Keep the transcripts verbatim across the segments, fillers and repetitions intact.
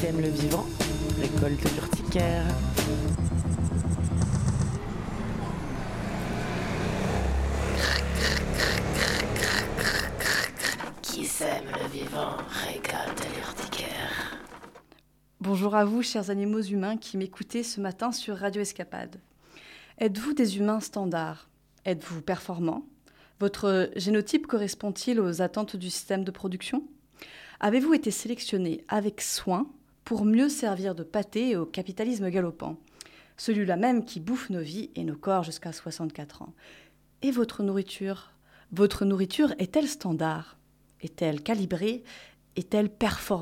sème le vivant, récolte l'urticaire. Qui sème le vivant, récolte l'urticaire. Bonjour à vous, chers animaux humains qui m'écoutez ce matin sur Radio Escapade. Êtes-vous des humains standards ? Êtes-vous performants ? Votre génotype correspond-il aux attentes du système de production ? Avez-vous été sélectionné avec soin pour mieux servir de pâté au capitalisme galopant, celui-là même qui bouffe nos vies et nos corps jusqu'à soixante-quatre ans ? Et votre nourriture ? Votre nourriture est-elle standard ? Est-elle calibrée ? Est-elle performante ?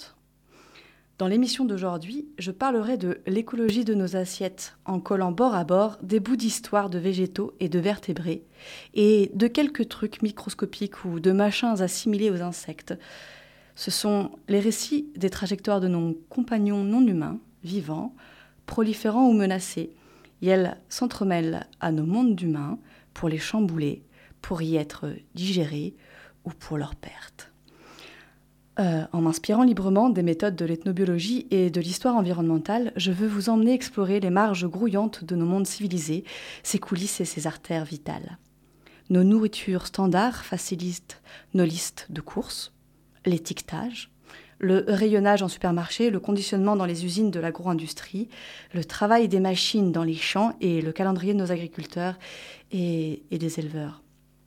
Dans l'émission d'aujourd'hui, je parlerai de l'écologie de nos assiettes en collant bord à bord des bouts d'histoire de végétaux et de vertébrés et de quelques trucs microscopiques ou de machins assimilés aux insectes. Ce sont les récits des trajectoires de nos compagnons non humains, vivants, proliférants ou menacés. Et elles s'entremêlent à nos mondes d'humains pour les chambouler, pour y être digérés ou pour leur perte. Euh, en m'inspirant librement des méthodes de l'ethnobiologie et de l'histoire environnementale, je veux vous emmener explorer les marges grouillantes de nos mondes civilisés, ses coulisses et ses artères vitales. Nos nourritures standards facilitent nos listes de courses, l'étiquetage, le rayonnage en supermarché, le conditionnement dans les usines de l'agro-industrie, le travail des machines dans les champs et le calendrier de nos agriculteurs et, et des éleveurs.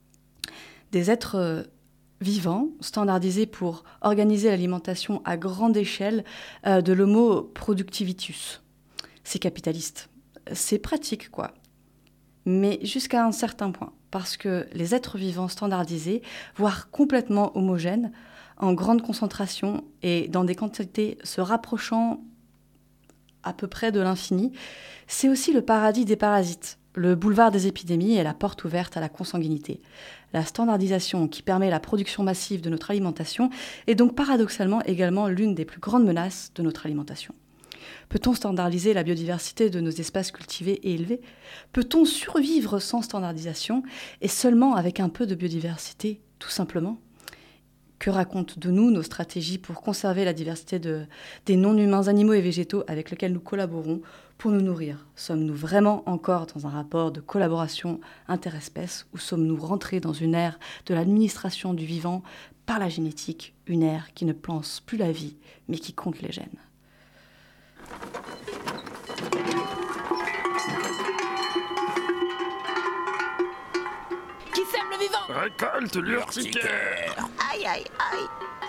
Des êtres euh, vivants, standardisés pour organiser l'alimentation à grande échelle euh, de l'homo productivitus. C'est capitaliste. C'est pratique, quoi. Mais jusqu'à un certain point, parce que les êtres vivants standardisés, voire complètement homogènes, en grande concentration et dans des quantités se rapprochant à peu près de l'infini, c'est aussi le paradis des parasites, le boulevard des épidémies et la porte ouverte à la consanguinité. La standardisation qui permet la production massive de notre alimentation est donc paradoxalement également l'une des plus grandes menaces de notre alimentation. Peut-on standardiser la biodiversité de nos espaces cultivés et élevés ? Peut-on survivre sans standardisation et seulement avec un peu de biodiversité, tout simplement ? Que racontent de nous nos stratégies pour conserver la diversité de, des non-humains animaux et végétaux avec lesquels nous collaborons pour nous nourrir ? Sommes-nous vraiment encore dans un rapport de collaboration interespèces ou sommes-nous rentrés dans une ère de l'administration du vivant par la génétique, une ère qui ne pense plus la vie mais qui compte les gènes ? Qui sème le vivant, récolte l'urticaire. Aïe, aïe, aïe.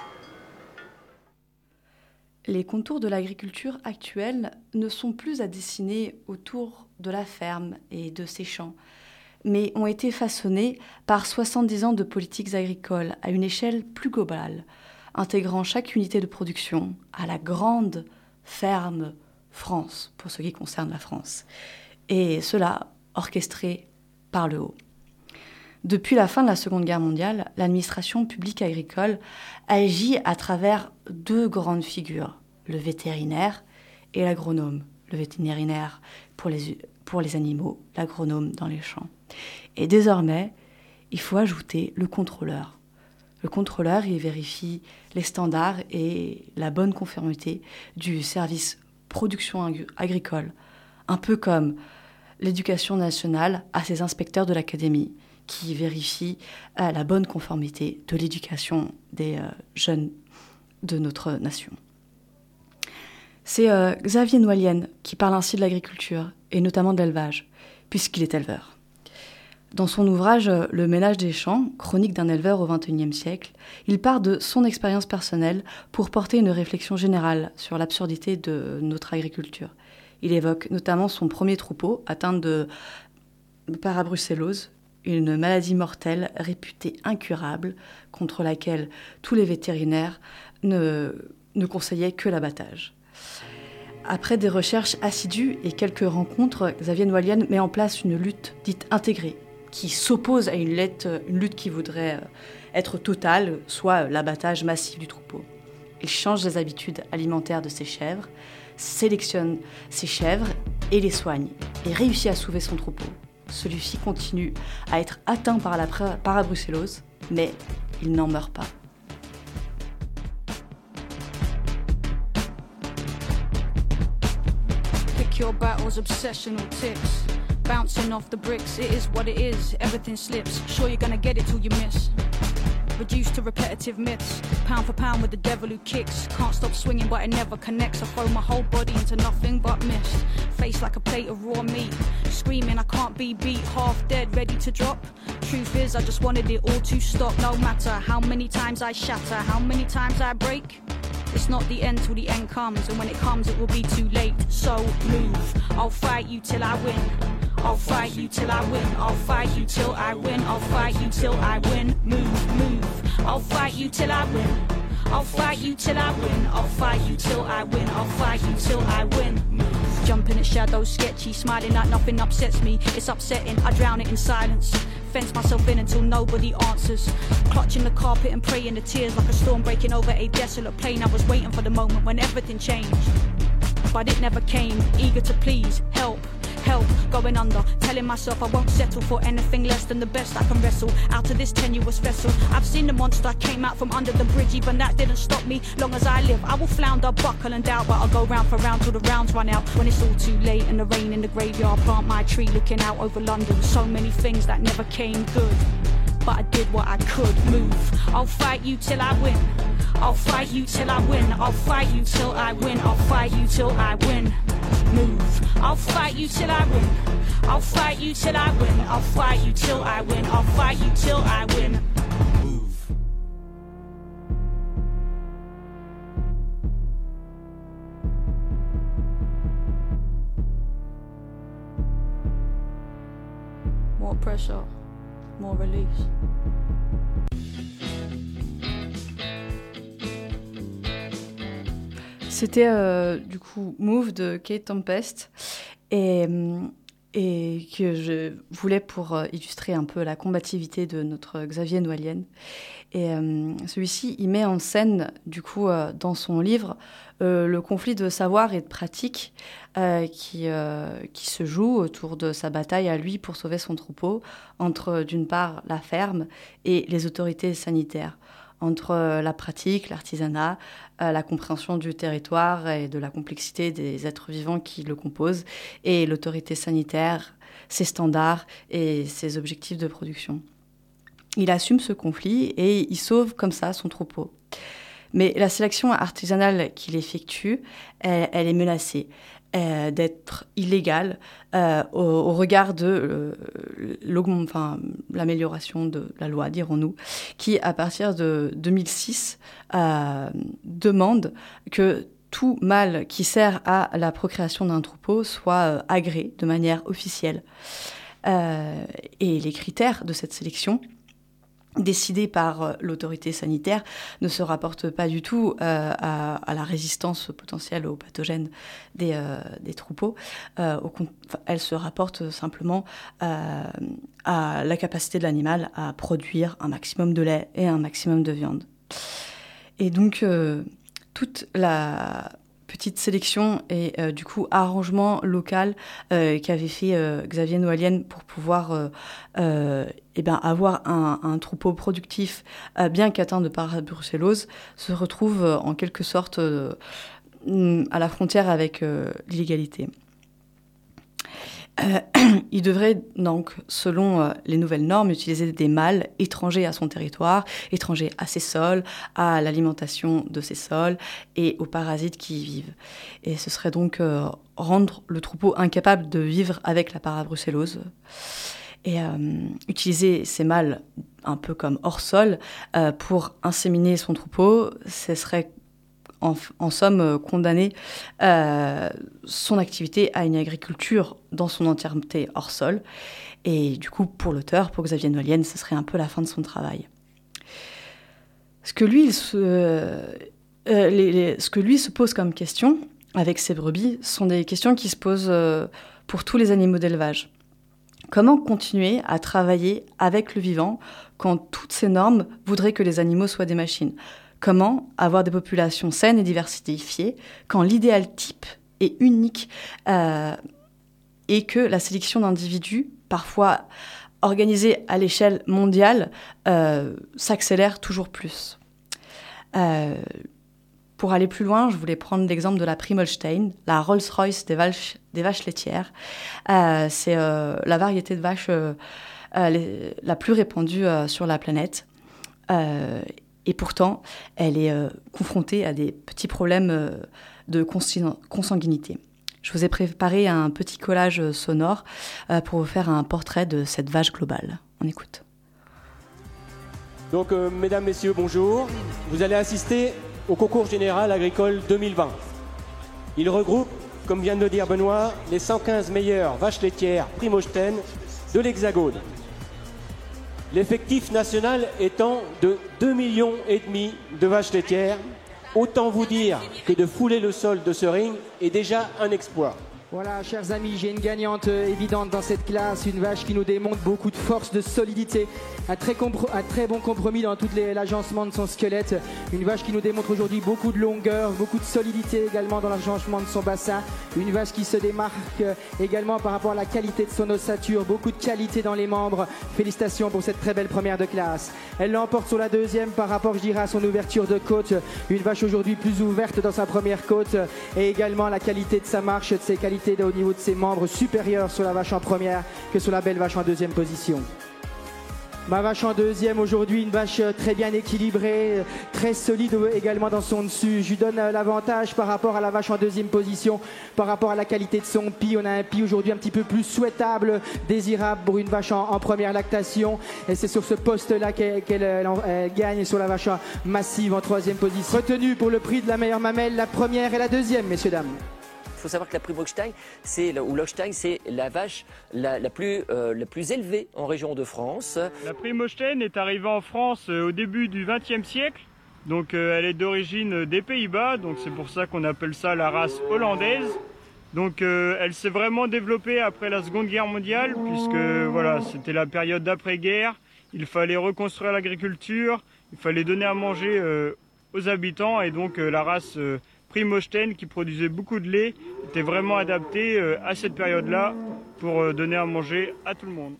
Les contours de l'agriculture actuelle ne sont plus à dessiner autour de la ferme et de ses champs, mais ont été façonnés par soixante-dix ans de politiques agricoles à une échelle plus globale, intégrant chaque unité de production à la grande ferme France, pour ce qui concerne la France, et cela orchestré par le haut. Depuis la fin de la Seconde Guerre mondiale, l'administration publique agricole agit à travers deux grandes figures, le vétérinaire et l'agronome. Le vétérinaire pour les, pour les animaux, l'agronome dans les champs. Et désormais, il faut ajouter le contrôleur. Le contrôleur, il vérifie les standards et la bonne conformité du service production agricole, un peu comme l'éducation nationale à ses inspecteurs de l'académie, qui vérifie euh, la bonne conformité de l'éducation des euh, jeunes de notre nation. C'est euh, Xavier Noaillienne qui parle ainsi de l'agriculture, et notamment de l'élevage, puisqu'il est éleveur. Dans son ouvrage euh, « Le ménage des champs, chronique d'un éleveur au vingt et unième siècle », il part de son expérience personnelle pour porter une réflexion générale sur l'absurdité de notre agriculture. Il évoque notamment son premier troupeau atteint de parabrucellose, une maladie mortelle réputée incurable contre laquelle tous les vétérinaires ne, ne conseillaient que l'abattage. Après des recherches assidues et quelques rencontres, Xavier Noaillienne met en place une lutte dite intégrée, qui s'oppose à une lutte, une lutte qui voudrait être totale, soit l'abattage massif du troupeau. Il change les habitudes alimentaires de ses chèvres, sélectionne ses chèvres et les soigne, et réussit à sauver son troupeau. Celui-ci continue à être atteint par la parabrucellose, mais il n'en meurt pas. Insecure battles, obsessional ticks. Bouncing off the bricks, it is what it is. Everything slips, sure you're gonna get it till you miss. Reduced to repetitive myths, pound for pound with the devil who kicks. Can't stop swinging but it never connects. I throw my whole body into nothing but mist. Face like a plate of raw meat, screaming I can't be beat. Half dead, ready to drop. Truth is I just wanted it all to stop. No matter how many times I shatter, how many times I break, it's not the end till the end comes. And when it comes it will be too late. So move, I'll fight you till I win. I'll fight you till I win. I'll fight you till I win. I'll fight you till I win. Move, move. I'll fight you till I win. I'll fight you till I win. I'll fight you till I win. I'll fight you till I win. Move. Jumping at shadows, sketchy, smiling like nothing upsets me. It's upsetting, I drown it in silence. Fence myself in until nobody answers. Clutching the carpet and praying the tears like a storm breaking over a desolate plain. I was waiting for the moment when everything changed, but it never came. Eager to please, help. Help, going under, telling myself I won't settle for anything less than the best I can wrestle out of this tenuous vessel. I've seen the monster, came out from under the bridge. Even that didn't stop me, long as I live I will flounder, buckle and doubt. But I'll go round for round till the rounds run out. When it's all too late and the rain in the graveyard, plant my tree looking out over London. So many things that never came good, but I did what I could. Move, I'll fight you till I win. I'll fight you till I win. I'll fight you till I win. I'll fight you till I win. Move, I'll fight you till I win. I'll fight you till I win. I'll fight you till I win. I'll fight you till I win. Move. More pressure, more release. C'était euh, du coup Move de Kate Tempest et, et que je voulais pour euh, illustrer un peu la combativité de notre Xavier Noaillienne. Et euh, celui-ci, il met en scène du coup euh, dans son livre euh, le conflit de savoir et de pratique euh, qui, euh, qui se joue autour de sa bataille à lui pour sauver son troupeau entre d'une part la ferme et les autorités sanitaires. Entre la pratique, l'artisanat, la compréhension du territoire et de la complexité des êtres vivants qui le composent, et l'autorité sanitaire, ses standards et ses objectifs de production. Il assume ce conflit et il sauve comme ça son troupeau. Mais la sélection artisanale qu'il effectue, elle, elle est menacée euh, d'être illégale euh, au, au regard de euh, enfin, l'amélioration de la loi, dirons-nous, qui, à partir de deux mille six, euh, demande que tout mâle qui sert à la procréation d'un troupeau soit euh, agréé de manière officielle. Euh, et les critères de cette sélection, décidés par euh, l'autorité sanitaire, ne se rapportent pas du tout euh, à, à la résistance potentielle aux pathogènes des, euh, des troupeaux. Euh, au, enfin, elles se rapportent simplement euh, à la capacité de l'animal à produire un maximum de lait et un maximum de viande. Et donc, euh, toute la petite sélection et euh, du coup arrangement local euh, qu'avait fait euh, Xavier Noaillienne pour pouvoir euh, euh, eh ben, avoir un, un troupeau productif euh, bien qu'atteint de parabrucellose se retrouve euh, en quelque sorte euh, à la frontière avec euh, l'illégalité. Euh, il devrait donc, selon euh, les nouvelles normes, utiliser des mâles étrangers à son territoire, étrangers à ses sols, à l'alimentation de ses sols et aux parasites qui y vivent. Et ce serait donc euh, rendre le troupeau incapable de vivre avec la parabrucellose. Et euh, utiliser ces mâles un peu comme hors sol euh, pour inséminer son troupeau, ce serait En, en somme, euh, condamner euh, son activité à une agriculture dans son entièreté hors sol. Et du coup, pour l'auteur, pour Xavier Noaillienne, ce serait un peu la fin de son travail. Ce que lui, il se, euh, les, les, ce que lui se pose comme question avec ses brebis sont des questions qui se posent euh, pour tous les animaux d'élevage. Comment continuer à travailler avec le vivant quand toutes ces normes voudraient que les animaux soient des machines ? Comment avoir des populations saines et diversifiées quand l'idéal type est unique euh, et que la sélection d'individus, parfois organisée à l'échelle mondiale, euh, s'accélère toujours plus. Euh, Pour aller plus loin, je voulais prendre l'exemple de la Primostein, la Rolls-Royce des vaches, des vaches laitières. Euh, c'est euh, la variété de vaches euh, euh, les, la plus répandue euh, sur la planète. Euh, et pourtant, elle est euh, confrontée à des petits problèmes euh, de consanguinité. Je vous ai préparé un petit collage sonore euh, pour vous faire un portrait de cette vache globale. On écoute. Donc, euh, mesdames, messieurs, bonjour. Vous allez assister au concours général agricole deux mille vingt. Il regroupe, comme vient de le dire Benoît, les cent quinze meilleures vaches laitières Primostein de l'Hexagone. L'effectif national étant de deux millions et demi de vaches laitières. Autant vous dire que de fouler le sol de ce ring est déjà un exploit. Voilà, chers amis, j'ai une gagnante euh, évidente dans cette classe, une vache qui nous démontre beaucoup de force, de solidité, un très, un très bon compromis dans tout l'agencement de son squelette, une vache qui nous démontre aujourd'hui beaucoup de longueur, beaucoup de solidité également dans l'agencement de son bassin, une vache qui se démarque euh, également par rapport à la qualité de son ossature, beaucoup de qualité dans les membres. Félicitations pour cette très belle première de classe. Elle l'emporte sur la deuxième par rapport, je dirais, à son ouverture de côte, une vache aujourd'hui plus ouverte dans sa première côte, et également la qualité de sa marche, de ses qualités au niveau de ses membres supérieurs sur la vache en première que sur la belle vache en deuxième position. Ma vache en deuxième aujourd'hui, une vache très bien équilibrée, très solide également dans son dessus. Je lui donne l'avantage par rapport à la vache en deuxième position, par rapport à la qualité de son pis. On a un pis aujourd'hui un petit peu plus souhaitable, désirable pour une vache en, en première lactation. Et c'est sur ce poste-là qu'elle, qu'elle elle gagne sur la vache massive en troisième position. Retenue pour le prix de la meilleure mamelle, la première et la deuxième, messieurs, dames. Il faut savoir que la Primostein, c'est, ou l'Holstein, c'est la vache la, la, plus, euh, la plus élevée en région de France. La Primostein est arrivée en France euh, au début du vingtième siècle. Donc euh, elle est d'origine des Pays-Bas, donc c'est pour ça qu'on appelle ça la race hollandaise. Donc euh, elle s'est vraiment développée après la Seconde Guerre mondiale, puisque voilà, c'était la période d'après-guerre. Il fallait reconstruire l'agriculture, il fallait donner à manger euh, aux habitants, et donc euh, la race euh, Primostein, qui produisait beaucoup de lait, était vraiment adaptée euh, à cette période-là pour euh, donner à manger à tout le monde.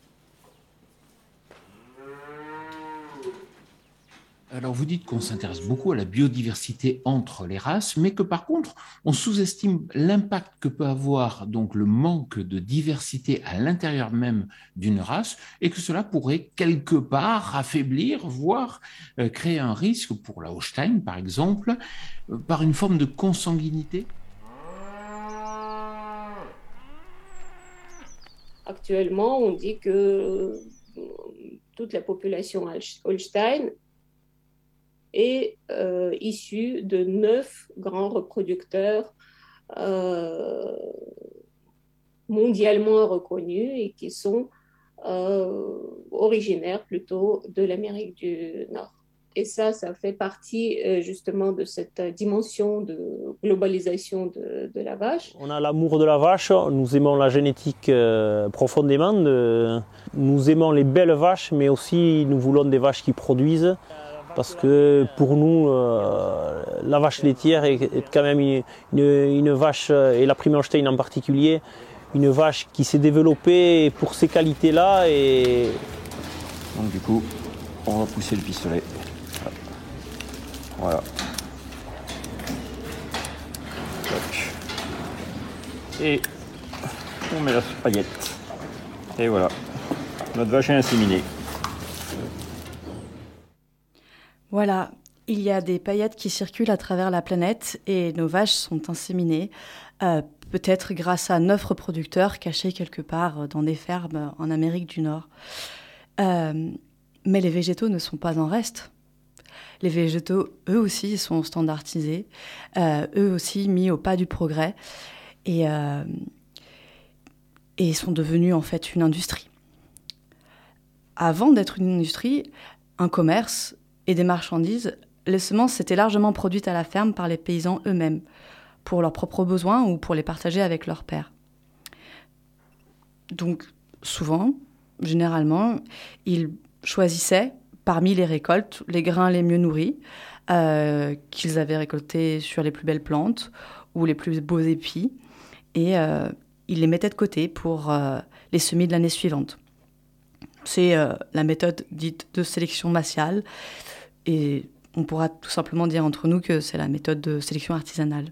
Alors vous dites qu'on s'intéresse beaucoup à la biodiversité entre les races, mais que par contre, on sous-estime l'impact que peut avoir donc le manque de diversité à l'intérieur même d'une race, et que cela pourrait quelque part affaiblir, voire euh, créer un risque pour la Holstein, par exemple, euh, par une forme de consanguinité. Actuellement, on dit que toute la population Holstein est euh, issue de neuf grands reproducteurs euh, mondialement reconnus et qui sont euh, originaires plutôt de l'Amérique du Nord. Et ça, ça fait partie euh, justement de cette dimension de globalisation de, de la vache. On a l'amour de la vache, nous aimons la génétique euh, profondément, de, nous aimons les belles vaches, mais aussi nous voulons des vaches qui produisent. Parce que pour nous, euh, la vache laitière est, est quand même une, une, une vache, et la Primostein en particulier, une vache qui s'est développée pour ces qualités-là. Et... Donc du coup, on va pousser le pistolet. Voilà. Et on met la paillette. Et voilà, notre vache est inséminée. Voilà, il y a des paillettes qui circulent à travers la planète et nos vaches sont inséminées, euh, peut-être grâce à neuf reproducteurs cachés quelque part dans des fermes en Amérique du Nord. Euh, mais les végétaux ne sont pas en reste. Les végétaux, eux aussi, sont standardisés, euh, eux aussi mis au pas du progrès et, euh, et sont devenus en fait une industrie. Avant d'être une industrie, un commerce et des marchandises, les semences étaient largement produites à la ferme par les paysans eux-mêmes, pour leurs propres besoins ou pour les partager avec leurs pairs. Donc, souvent, généralement, ils choisissaient parmi les récoltes les grains les mieux nourris, euh, qu'ils avaient récoltés sur les plus belles plantes ou les plus beaux épis, et euh, ils les mettaient de côté pour euh, les semis de l'année suivante. C'est euh, la méthode dite de sélection massiale, et on pourra tout simplement dire entre nous que c'est la méthode de sélection artisanale.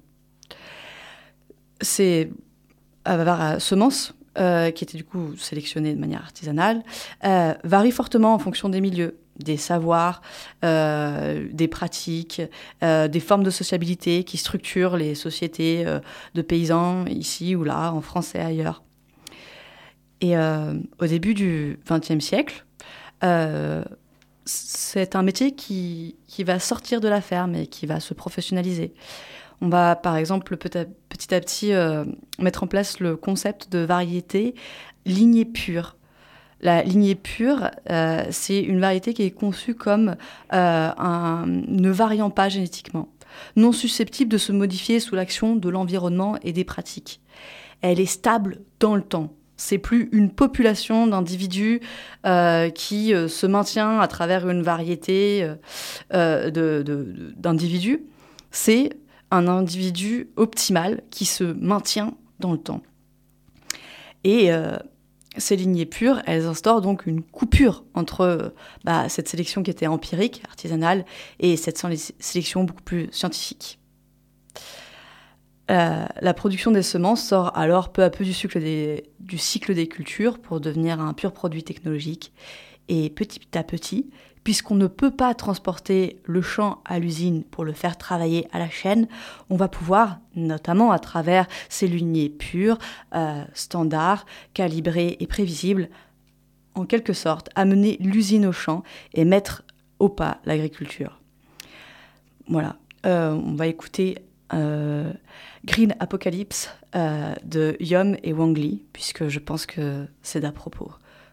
Ces euh, semences, euh, qui étaient du coup sélectionnées de manière artisanale, euh, varient fortement en fonction des milieux, des savoirs, euh, des pratiques, euh, des formes de sociabilité qui structurent les sociétés euh, de paysans ici ou là, en France et ailleurs. Et euh, au début du vingtième siècle, euh, c'est un métier qui, qui va sortir de la ferme et qui va se professionnaliser. On va, par exemple, petit à petit euh, mettre en place le concept de variété lignée pure. La lignée pure, euh, c'est une variété qui est conçue comme euh, un, ne variant pas génétiquement, non susceptible de se modifier sous l'action de l'environnement et des pratiques. Elle est stable dans le temps. C'est plus une population d'individus euh, qui euh, se maintient à travers une variété euh, de, de, d'individus. C'est un individu optimal qui se maintient dans le temps. Et euh, ces lignées pures, elles instaurent donc une coupure entre bah, cette sélection qui était empirique, artisanale, et cette sélection beaucoup plus scientifique. Euh, la production des semences sort alors peu à peu du cycle, des, du cycle des cultures pour devenir un pur produit technologique. Et petit à petit, puisqu'on ne peut pas transporter le champ à l'usine pour le faire travailler à la chaîne, on va pouvoir, notamment à travers ces lignées pures, euh, standards, calibrées et prévisibles, en quelque sorte, amener l'usine au champ et mettre au pas l'agriculture. Voilà, euh, on va écouter euh, Green Apocalypse euh, de Yom et Wang Li, puisque je pense que c'est d'à propos.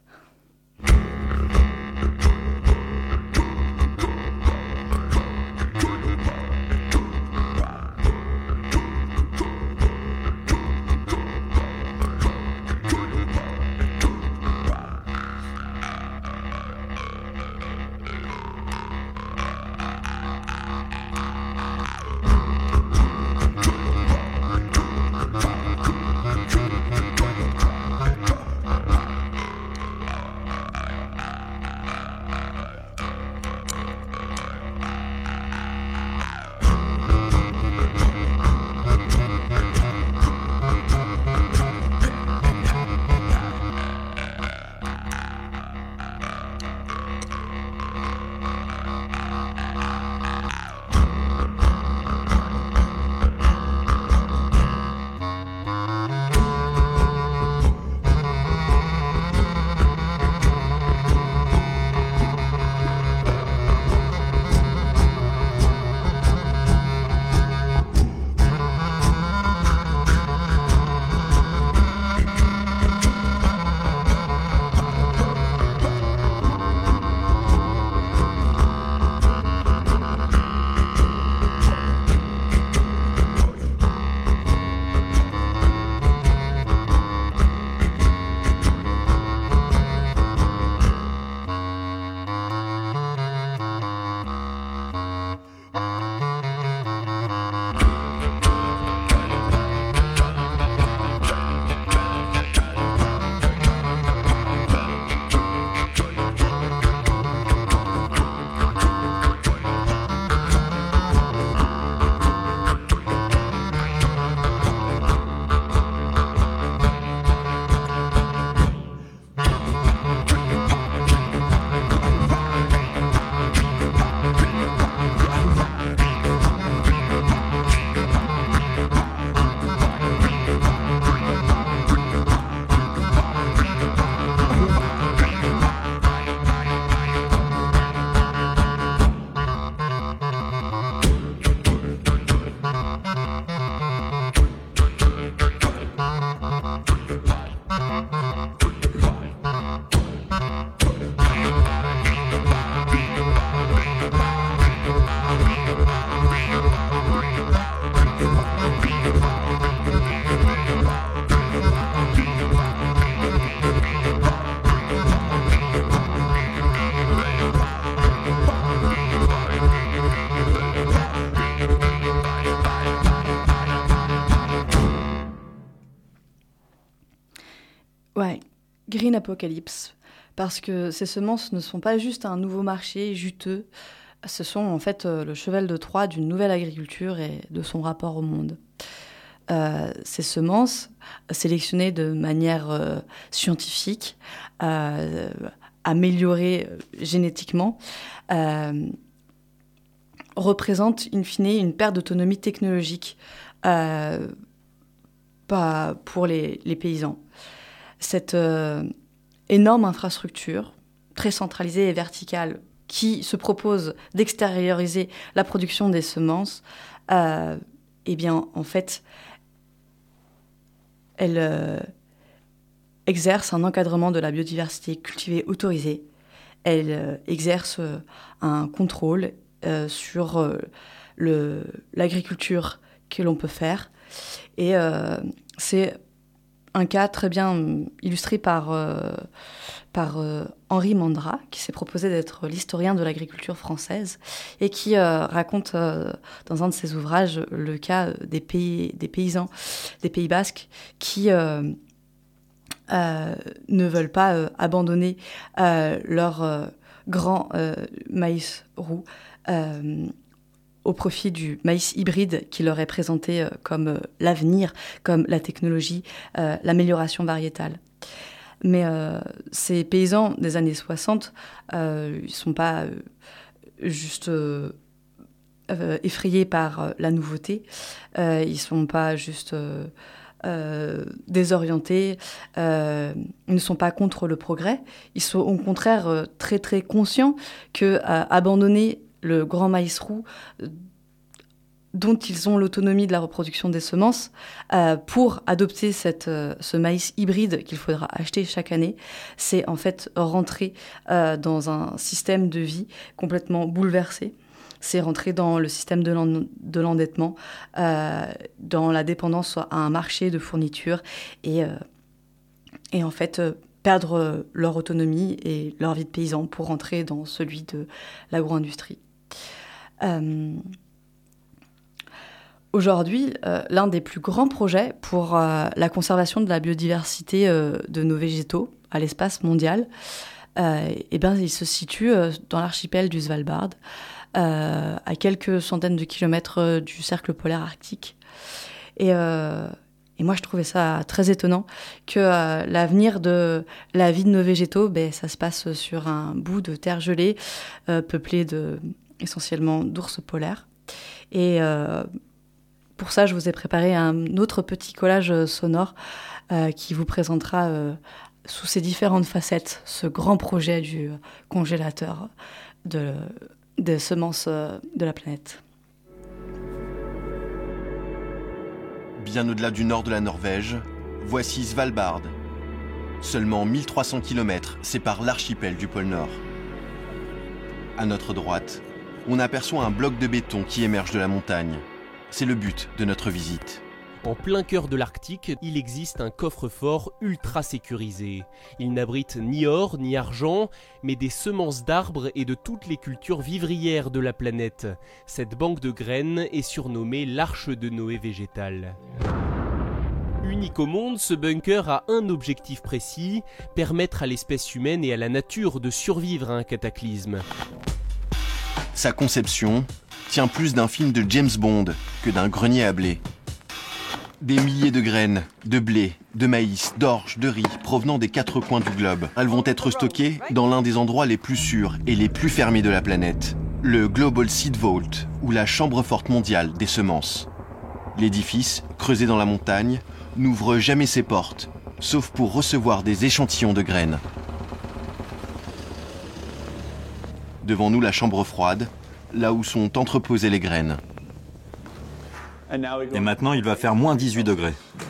Ouais, Green Apocalypse, parce que ces semences ne sont pas juste un nouveau marché juteux Ce sont en fait le cheval de Troie d'une nouvelle agriculture et de son rapport au monde. Euh, ces semences, sélectionnées de manière euh, scientifique, euh, améliorées génétiquement, euh, représentent in fine une perte d'autonomie technologique euh, pas pour les, les paysans. Cette euh, énorme infrastructure, très centralisée et verticale, qui se propose d'extérioriser la production des semences, euh, eh bien, en fait, elle euh, exerce un encadrement de la biodiversité cultivée autorisée. Elle euh, exerce euh, un contrôle euh, sur euh, le, l'agriculture que l'on peut faire. Et euh, c'est un cas très bien illustré par, euh, par euh, Henri Mandra, qui s'est proposé d'être l'historien de l'agriculture française et qui euh, raconte euh, dans un de ses ouvrages le cas des, pays, des paysans, des Pays basques, qui euh, euh, ne veulent pas euh, abandonner euh, leur euh, grand euh, maïs roux euh, au profit du maïs hybride qui leur est présenté euh, comme euh, l'avenir, comme la technologie, euh, l'amélioration variétale. Mais euh, ces paysans des années soixante, euh, ils ne sont pas euh, juste euh, euh, effrayés par euh, la nouveauté, euh, ils ne sont pas juste euh, euh, désorientés, euh, ils ne sont pas contre le progrès, ils sont au contraire euh, très très conscients que euh, abandonner le grand maïs roux, dont ils ont l'autonomie de la reproduction des semences, euh, pour adopter cette, euh, ce maïs hybride qu'il faudra acheter chaque année, c'est en fait rentrer euh, dans un système de vie complètement bouleversé. C'est rentrer dans le système de, l'en, de l'endettement, euh, dans la dépendance à un marché de fournitures et, euh, et en fait euh, perdre leur autonomie et leur vie de paysan pour rentrer dans celui de l'agro-industrie. Euh, aujourd'hui, euh, l'un des plus grands projets pour euh, la conservation de la biodiversité euh, de nos végétaux à l'espace mondial, euh, eh ben, il se situe euh, dans l'archipel du Svalbard, euh, à quelques centaines de kilomètres du cercle polaire arctique. Et, euh, et moi, je trouvais ça très étonnant que euh, l'avenir de la vie de nos végétaux, ben, ça se passe sur un bout de terre gelée, euh, peuplé de... essentiellement d'ours polaires. Et euh, pour ça, je vous ai préparé un autre petit collage sonore euh, qui vous présentera euh, sous ses différentes facettes ce grand projet du congélateur de, des semences de la planète. Bien au-delà du nord de la Norvège, voici Svalbard. Seulement mille trois cents kilomètres séparent l'archipel du pôle Nord. À notre droite, on aperçoit un bloc de béton qui émerge de la montagne. C'est le but de notre visite. En plein cœur de l'Arctique, il existe un coffre-fort ultra sécurisé. Il n'abrite ni or ni argent, mais des semences d'arbres et de toutes les cultures vivrières de la planète. Cette banque de graines est surnommée l'Arche de Noé végétale. Unique au monde, ce bunker a un objectif précis, permettre à l'espèce humaine et à la nature de survivre à un cataclysme. Sa conception tient plus d'un film de James Bond que d'un grenier à blé. Des milliers de graines, de blé, de maïs, d'orge, de riz provenant des quatre coins du globe. Elles vont être stockées dans l'un des endroits les plus sûrs et les plus fermés de la planète, le Global Seed Vault, ou la chambre forte mondiale des semences. L'édifice, creusé dans la montagne, n'ouvre jamais ses portes, sauf pour recevoir des échantillons de graines. Devant nous, la chambre froide, là où sont entreposées les graines. Et maintenant, il va faire moins dix-huit degrés.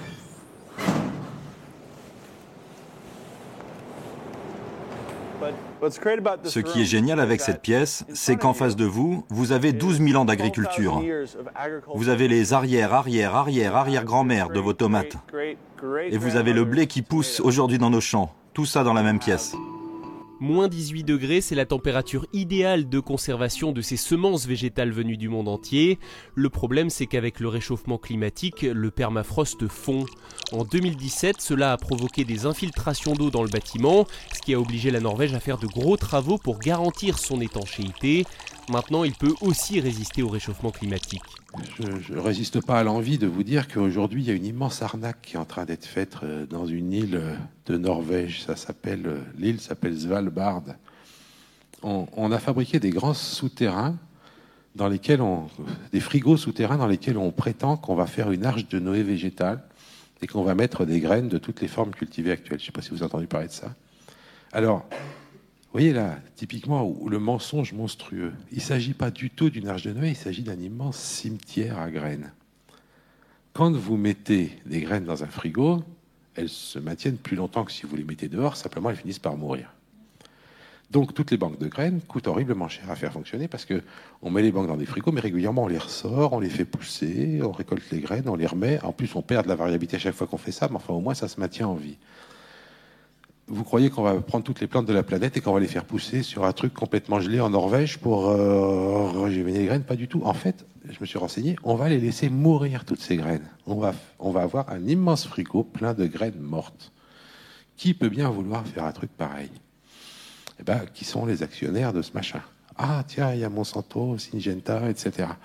Ce qui est génial avec cette pièce, c'est qu'en face de vous, vous avez douze mille ans d'agriculture. Vous avez les arrière, arrière, arrière, arrière-grand-mère de vos tomates. Et vous avez le blé qui pousse aujourd'hui dans nos champs. Tout ça dans la même pièce. Moins dix-huit degrés, c'est la température idéale de conservation de ces semences végétales venues du monde entier. Le problème, c'est qu'avec le réchauffement climatique, le permafrost fond. En deux mille dix-sept, cela a provoqué des infiltrations d'eau dans le bâtiment, ce qui a obligé la Norvège à faire de gros travaux pour garantir son étanchéité. Maintenant, il peut aussi résister au réchauffement climatique. Je ne résiste pas à l'envie de vous dire qu'aujourd'hui, il y a une immense arnaque qui est en train d'être faite dans une île de Norvège. Ça s'appelle, l'île s'appelle Svalbard. On, on a fabriqué des grands souterrains, dans lesquels on, des frigos souterrains dans lesquels on prétend qu'on va faire une arche de Noé végétale et qu'on va mettre des graines de toutes les formes cultivées actuelles. Je ne sais pas si vous avez entendu parler de ça. Alors, vous voyez là, typiquement, le mensonge monstrueux. Il ne s'agit pas du tout d'une arche de Noé, il s'agit d'un immense cimetière à graines. Quand vous mettez des graines dans un frigo, elles se maintiennent plus longtemps que si vous les mettez dehors, simplement elles finissent par mourir. Donc toutes les banques de graines coûtent horriblement cher à faire fonctionner parce qu'on met les banques dans des frigos, mais régulièrement on les ressort, on les fait pousser, on récolte les graines, on les remet. En plus, on perd de la variabilité à chaque fois qu'on fait ça, mais enfin au moins ça se maintient en vie. Vous croyez qu'on va prendre toutes les plantes de la planète et qu'on va les faire pousser sur un truc complètement gelé en Norvège pour euh, régénérer les graines? Pas du tout. En fait, je me suis renseigné, on va les laisser mourir, toutes ces graines. On va, on va avoir un immense frigo plein de graines mortes. Qui peut bien vouloir faire un truc pareil? Eh ben, qui sont les actionnaires de ce machin? Ah, tiens, il y a Monsanto, Syngenta, et cetera.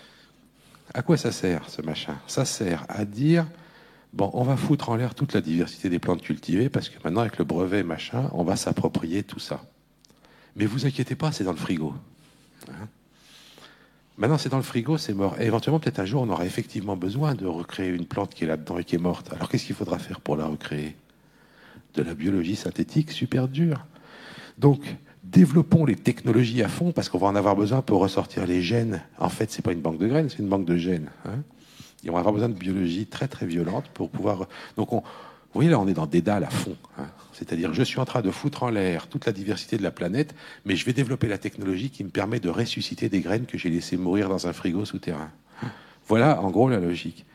À quoi ça sert, ce machin? Ça sert à dire... Bon, on va foutre en l'air toute la diversité des plantes cultivées parce que maintenant, avec le brevet machin, on va s'approprier tout ça. Mais vous inquiétez pas, c'est dans le frigo. Hein? Maintenant, c'est dans le frigo, c'est mort. Et éventuellement, peut-être un jour, on aura effectivement besoin de recréer une plante qui est là-dedans et qui est morte. Alors, qu'est-ce qu'il faudra faire pour la recréer? De la biologie synthétique super dure. Donc, développons les technologies à fond parce qu'on va en avoir besoin pour ressortir les gènes. En fait, c'est pas une banque de graines, c'est une banque de gènes. Hein? Et on va avoir besoin de biologie très très violente pour pouvoir... Donc, on... vous voyez, là, on est dans Dédale à fond. Hein. C'est-à-dire, je suis en train de foutre en l'air toute la diversité de la planète, mais je vais développer la technologie qui me permet de ressusciter des graines que j'ai laissées mourir dans un frigo souterrain. Voilà, en gros, la logique.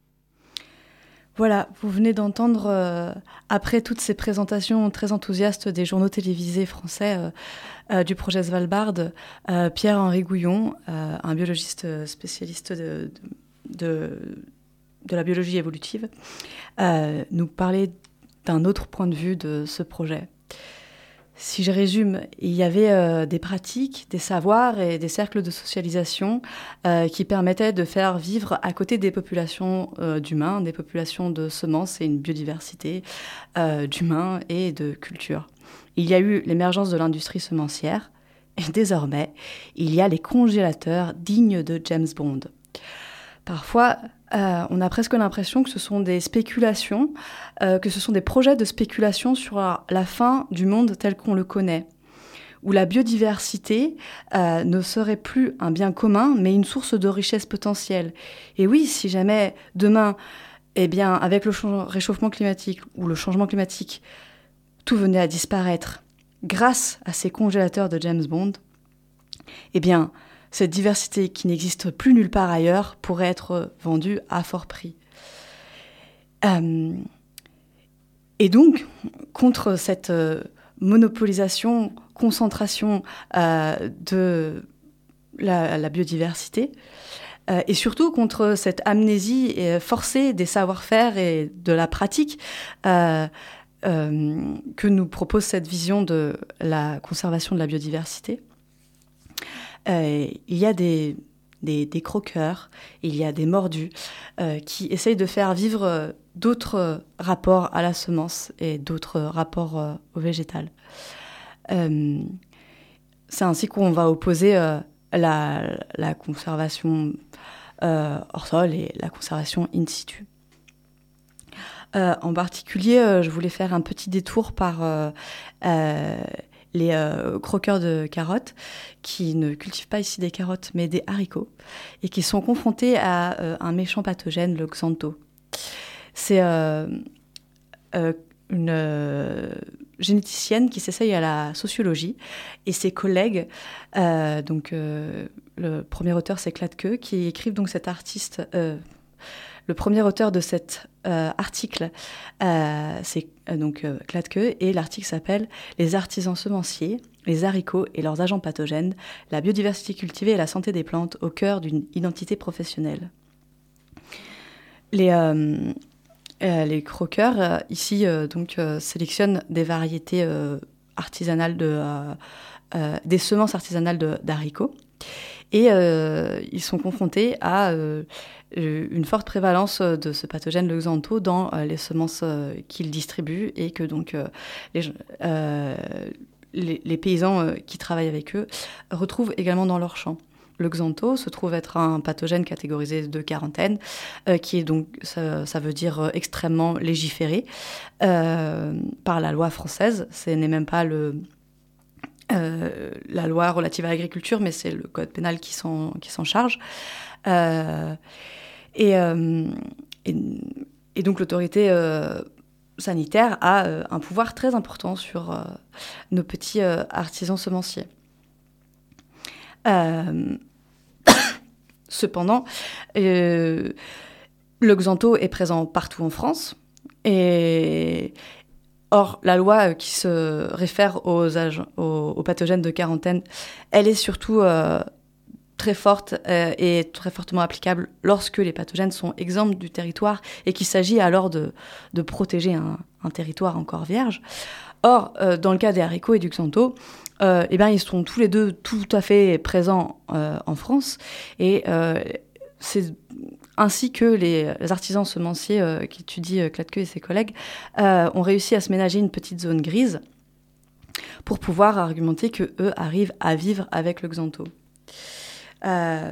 Voilà, vous venez d'entendre, euh, après toutes ces présentations très enthousiastes des journaux télévisés français euh, euh, du projet Svalbard, euh, Pierre-Henri Gouillon, euh, un biologiste spécialiste de... de De, de la biologie évolutive, euh, nous parler d'un autre point de vue de ce projet. Si je résume, il y avait euh, des pratiques, des savoirs et des cercles de socialisation euh, qui permettaient de faire vivre à côté des populations euh, d'humains, des populations de semences et une biodiversité euh, d'humains et de cultures. Il y a eu l'émergence de l'industrie semencière et désormais, il y a les congélateurs dignes de James Bond. Parfois, euh, on a presque l'impression que ce sont des spéculations, euh, que ce sont des projets de spéculation sur la, la fin du monde tel qu'on le connaît, où la biodiversité euh, ne serait plus un bien commun, mais une source de richesse potentielle. Et oui, si jamais demain, eh bien, avec le réchauffement climatique ou le changement climatique, tout venait à disparaître grâce à ces congélateurs de James Bond, eh bien, cette diversité qui n'existe plus nulle part ailleurs pourrait être vendue à fort prix. Euh, et donc, contre cette euh, monopolisation, concentration euh, de la, la biodiversité, euh, et surtout contre cette amnésie forcée des savoir-faire et de la pratique euh, euh, que nous propose cette vision de la conservation de la biodiversité, Euh, il y a des, des, des croqueurs, il y a des mordus euh, qui essayent de faire vivre euh, d'autres rapports à la semence et d'autres rapports euh, au végétal. Euh, c'est ainsi qu'on va opposer euh, la, la conservation euh, hors sol et la conservation in situ. Euh, en particulier, euh, je voulais faire un petit détour par... Euh, euh, les euh, croqueurs de carottes qui ne cultivent pas ici des carottes mais des haricots et qui sont confrontés à euh, un méchant pathogène, le xantho. C'est euh, euh, une euh, généticienne qui s'essaye à la sociologie et ses collègues, euh, donc euh, le premier auteur c'est Kladke, qui écrivent donc cet artiste... Euh, Le premier auteur de cet euh, article, euh, c'est euh, donc euh, Kladke, et l'article s'appelle « Les artisans semenciers, les haricots et leurs agents pathogènes, la biodiversité cultivée et la santé des plantes au cœur d'une identité professionnelle ». Les, euh, euh, les croqueurs, euh, ici, euh, donc, euh, sélectionnent des variétés euh, artisanales, de, euh, euh, des semences artisanales de, d'haricots, Et euh, ils sont confrontés à euh, une forte prévalence de ce pathogène, le xantho, dans euh, les semences euh, qu'ils distribuent, et que donc euh, les, euh, les, les paysans euh, qui travaillent avec eux retrouvent également dans leurs champs. Le xantho se trouve être un pathogène catégorisé de quarantaine, euh, qui est donc, ça, ça veut dire euh, extrêmement légiféré euh, par la loi française. Ce n'est même pas le, euh, la loi relative à l'agriculture, mais c'est le code pénal qui s'en, qui s'en charge. Euh, et, euh, et, et donc l'autorité euh, sanitaire a euh, un pouvoir très important sur euh, nos petits euh, artisans semenciers. Euh, cependant, euh, le xantho est présent partout en France. Et or, la loi qui se réfère aux, ag- aux, aux pathogènes de quarantaine, elle est surtout euh, très forte euh, et très fortement applicable lorsque les pathogènes sont exempts du territoire et qu'il s'agit alors de, de protéger un, un territoire encore vierge. Or, euh, dans le cas des haricots et du xantho, euh, eh bien, ils sont tous les deux tout à fait présents euh, en France. Et euh, c'est ainsi que les, les artisans semenciers euh, qu'étudient Cladqueux et ses collègues euh, ont réussi à se ménager une petite zone grise pour pouvoir argumenter qu'eux arrivent à vivre avec le xantho. Euh,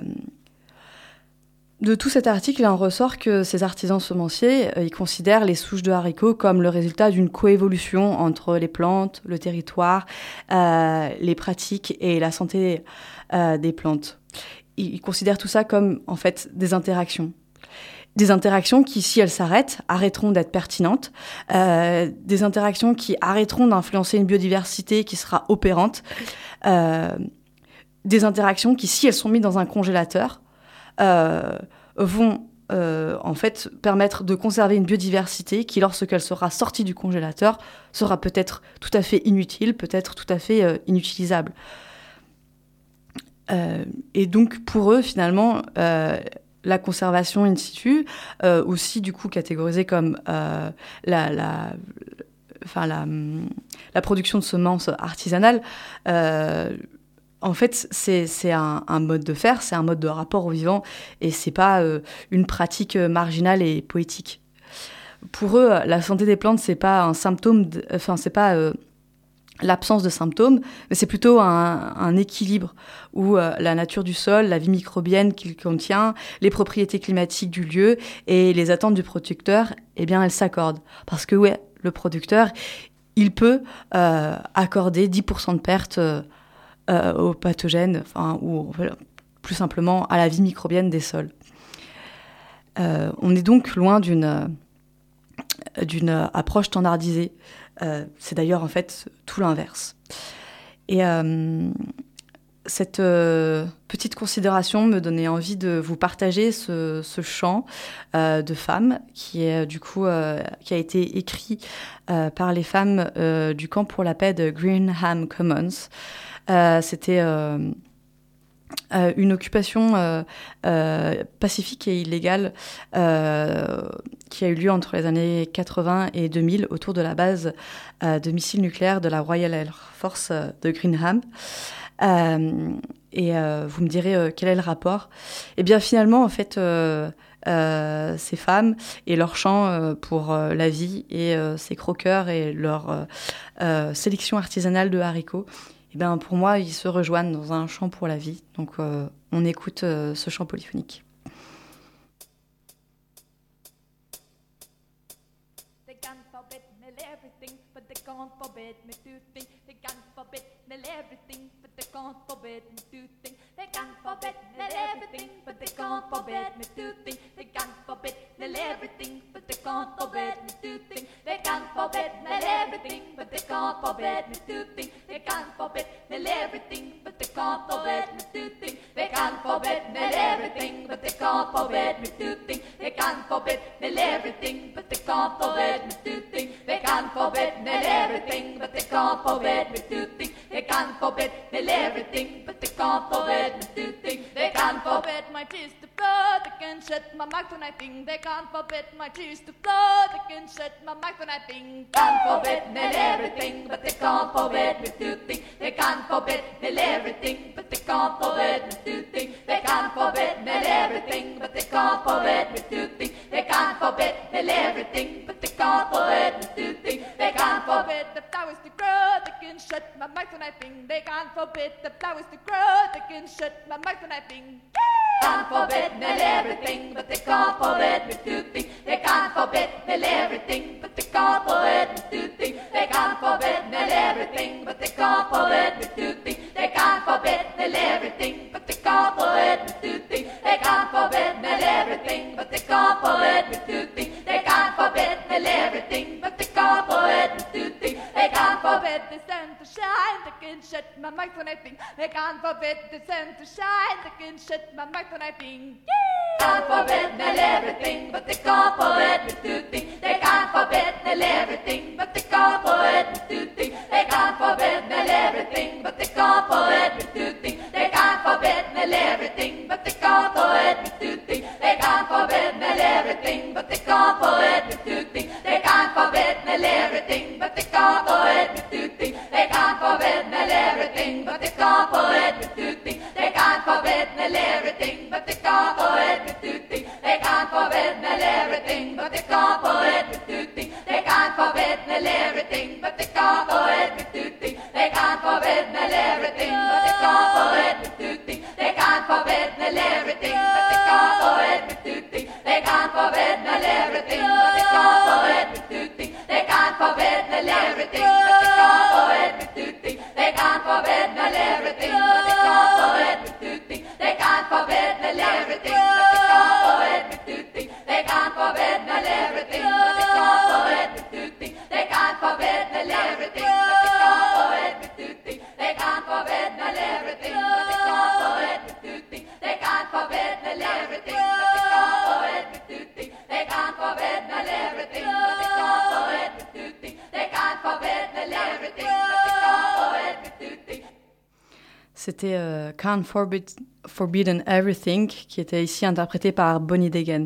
de tout cet article, il en ressort que ces artisans semenciers, euh, ils considèrent les souches de haricots comme le résultat d'une coévolution entre les plantes, le territoire, euh, les pratiques et la santé euh, des plantes. Ils, ils considèrent tout ça comme, en fait, des interactions. Des interactions qui, si elles s'arrêtent, arrêteront d'être pertinentes. Euh, des interactions qui arrêteront d'influencer une biodiversité qui sera opérante. Euh, des interactions qui, si elles sont mises dans un congélateur, euh, vont euh, en fait permettre de conserver une biodiversité qui, lorsqu'elle sera sortie du congélateur, sera peut-être tout à fait inutile, peut-être tout à fait euh, inutilisable. Euh, et donc, pour eux, finalement, euh, la conservation in situ, euh, aussi du coup catégorisée comme euh, la... la enfin, la, la production de semences artisanales, euh, en fait, c'est, c'est un, un mode de faire, c'est un mode de rapport au vivant, et c'est pas euh, une pratique marginale et poétique. Pour eux, la santé des plantes, c'est pas un symptôme, de, enfin, c'est pas euh, l'absence de symptômes, mais c'est plutôt un, un équilibre où euh, la nature du sol, la vie microbienne qu'il contient, les propriétés climatiques du lieu et les attentes du producteur, eh bien, elles s'accordent. Parce que, ouais, le producteur, il peut euh, accorder dix pour cent de pertes euh, Euh, aux pathogènes, enfin, ou plus simplement à la vie microbienne des sols. Euh, on est donc loin d'une, euh, d'une approche standardisée. Euh, c'est d'ailleurs en fait tout l'inverse. Et euh, cette euh, petite considération me donnait envie de vous partager ce, ce chant euh, de femmes qui est du coup euh, qui a été écrit euh, par les femmes euh, du camp pour la paix de Greenham Commons. Euh, c'était euh, euh, une occupation euh, euh, pacifique et illégale euh, qui a eu lieu entre les années quatre-vingts et deux mille autour de la base euh, de missiles nucléaires de la Royal Air Force de Greenham. Euh, et euh, vous me direz euh, quel est le rapport. Eh bien finalement, en fait, euh, euh, ces femmes et leur chant euh, pour euh, la vie et euh, ces croqueurs et leur euh, euh, sélection artisanale de haricots, eh bien, pour moi, ils se rejoignent dans un chant pour la vie. Donc, euh, on écoute euh, ce chant polyphonique. They can't forbid me everything, but they can't forbid me to think. They can't forbid me everything, but they can't forbid me to think. They can't forbid me everything, but they can't forbid me to think. They can't forbid me everything, but they can't forbid me to think. They can't forbid me everything, but they can't forbid me to think. They can't forbid me everything, but they can't forbid me to think. They can't forbid me everything, but they can't forbid me to think. They can't forbid me everything, but they can't forbid me to think. They can't forbid me everything, but they can't forbid me to think. They can't forbid me everything, but they can't forbid me to think. They can't forbid my my tears to flow. They can shed my mouth when I think. They can't forbid my tears to flow. They can shed my mouth when I think. Can't forbid me everything, but they can't forbid me to think. They can't forbid me everything, but they can't forbid me to think. They can't forbid me everything, but they can't forbid me to think. They can't forbid me everything, but they can't forbid me to think. They can't forbid the flowers to grow. They can shut my mouth when I think. They can't forbid the flowers to grow. They can shut my mouth when I think. Can't forbid me everything, but they can't forbid me to think. They can't forbid me everything, but they can't forbid me to think. They can't forbid me everything, but they can't forbid me to think. They can't forbid me everything, but they can't forbid me to think. They can't forbid me everything, but they can't forbid me to think. They can't forbid me everything, but they can't forbid me to think. They can't forbid the sun to shine. They can shut my mouth when I think. They can't forbid the sun to shine. They can shut my mouth when I think. Can't forbid me everything, but they can't forbid me to think. They can't forbid me everything, but they can't forbid me to think. They can't forbid me everything, but they can't forbid me to think. They can't forbid me everything, but they can't forbid me to think. They can't forbid me everything, but they can't forbid me to think. They can't forbid me everything, but they can't forbid me to think. They can't forbid me everything, but they can't forbid me to think. They can't forbid me everything, but they can't forbid me to think. They can't forbid me everything, but they can't forbid me to think. They can't forbid me everything, but they can't forbid me to think. They can't forbid me everything, but they can't forbid me to think. They can't forbid me everything, but they can't forbid me to think. They can't forbid me everything, but they can't forbid me to think. They can't forbid me everything, but they can't forbid me to think. They can't forbid me everything, but they can't forbid me to think. They can't forbid me everything, but they can't forbid me to think. They can't forbid me everything, but they can't forbid me to think. They can't forbid me everything, but they can't forbid me to think. They can't forbid me everything, but they can't forbid me to think. They can't forbid me everything, but they can't forbid me to think. They can't forbid me everything, but they can't forbid me to think. They can't forbid me everything, but they can't forbid me to think. C'était euh, Can't Forbid, Forbidden Everything, qui était ici interprété par Bonnie Degan.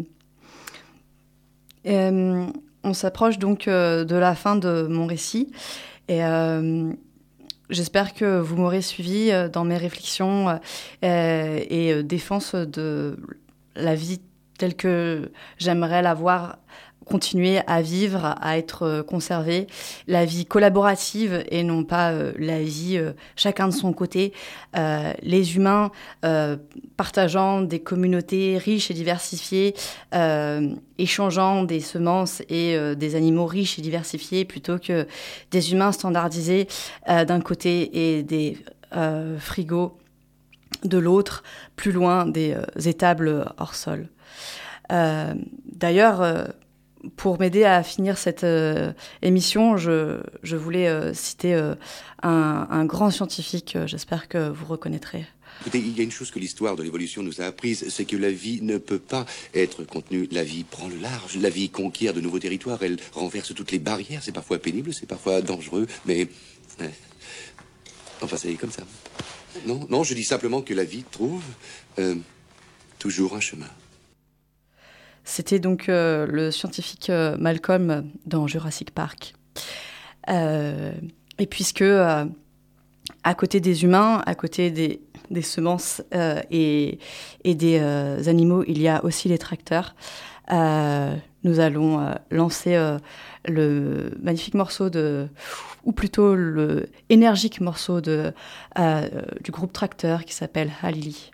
Et, euh, on s'approche donc euh, de la fin de mon récit. Et euh, j'espère que vous m'aurez suivi euh, dans mes réflexions euh, et euh, défense de la vie telle que j'aimerais la voir continuer à vivre, à être conservée, la vie collaborative et non pas euh, la vie euh, chacun de son côté, euh, les humains euh, partageant des communautés riches et diversifiées, euh, échangeant des semences et euh, des animaux riches et diversifiés plutôt que des humains standardisés euh, d'un côté et des euh, frigos de l'autre, plus loin des euh, étables hors sol. Euh, d'ailleurs, euh, pour m'aider à finir cette euh, émission, je, je voulais euh, citer euh, un, un grand scientifique, euh, j'espère que vous reconnaîtrez. Écoutez, il y a une chose que l'histoire de l'évolution nous a apprise, c'est que la vie ne peut pas être contenue. La vie prend le large, la vie conquiert de nouveaux territoires, elle renverse toutes les barrières. C'est parfois pénible, c'est parfois dangereux, mais... Euh, enfin, c'est comme ça. Non, non, je dis simplement que la vie trouve euh, toujours un chemin. C'était donc euh, le scientifique euh, Malcolm dans Jurassic Park. Euh, et puisque, euh, à côté des humains, à côté des, des semences euh, et, et des euh, animaux, il y a aussi les tracteurs, euh, nous allons euh, lancer euh, le magnifique morceau de... ou plutôt le énergique morceau de, euh, du groupe Tracteur qui s'appelle Halili.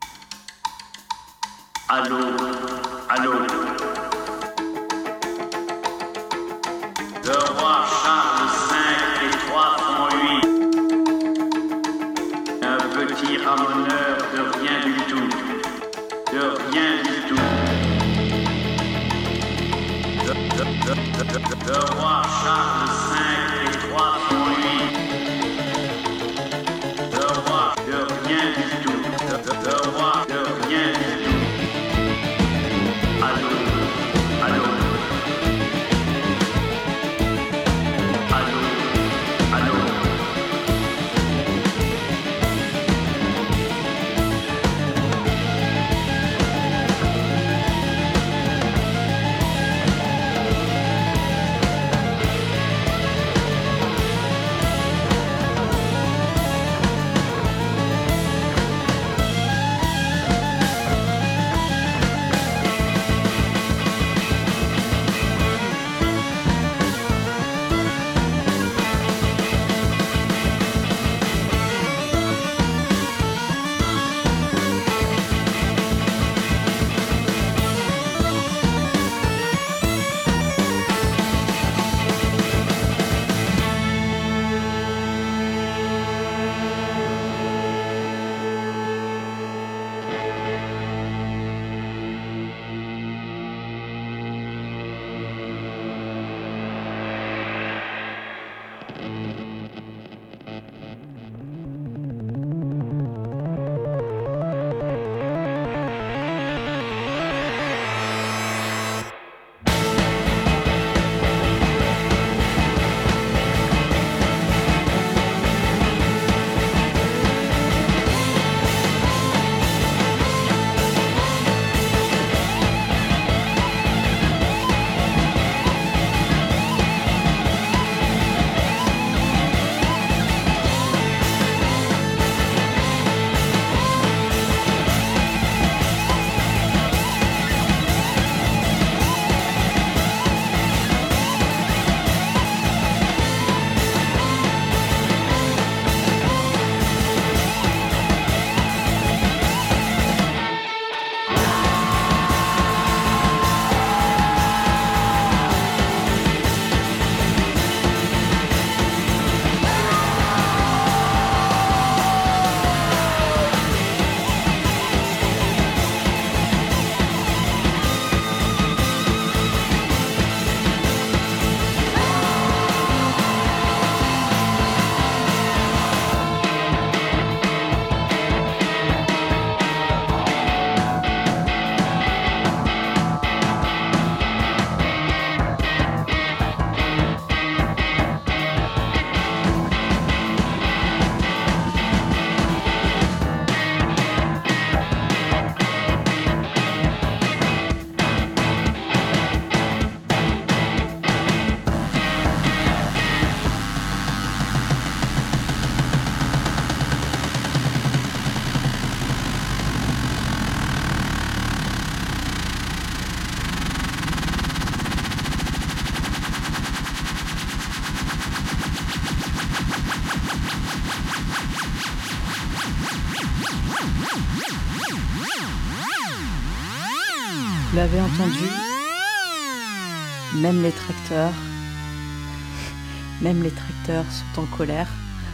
Allô, allô. Le roi Charles cinq et trois font huit. Un petit ramoneur de rien du tout. De rien du tout. Le, le, le, le, le, le roi Charles cinq et trois font huit. Le roi de rien du tout. Le, le, le roi de rien du tout. Allô, allô, allô, allô. l'avez entendu, même les tracteurs, même les tracteurs sont en colère.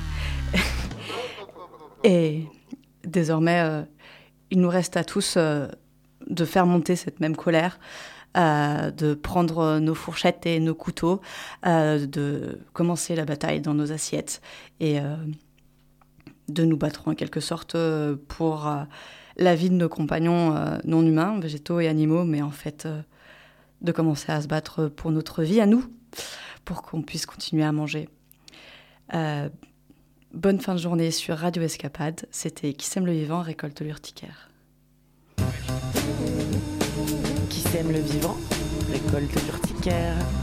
Et désormais, euh, il nous reste à tous euh, de faire monter cette même colère, euh, de prendre nos fourchettes et nos couteaux, euh, de commencer la bataille dans nos assiettes et euh, de nous battre en quelque sorte euh, pour euh, la vie de nos compagnons euh, non humains, végétaux et animaux, mais en fait euh, de commencer à se battre pour notre vie à nous, pour qu'on puisse continuer à manger. Euh, bonne fin de journée sur Radio Escapade. C'était Qui sème le vivant récolte l'urticaire. Qui sème le vivant récolte l'urticaire.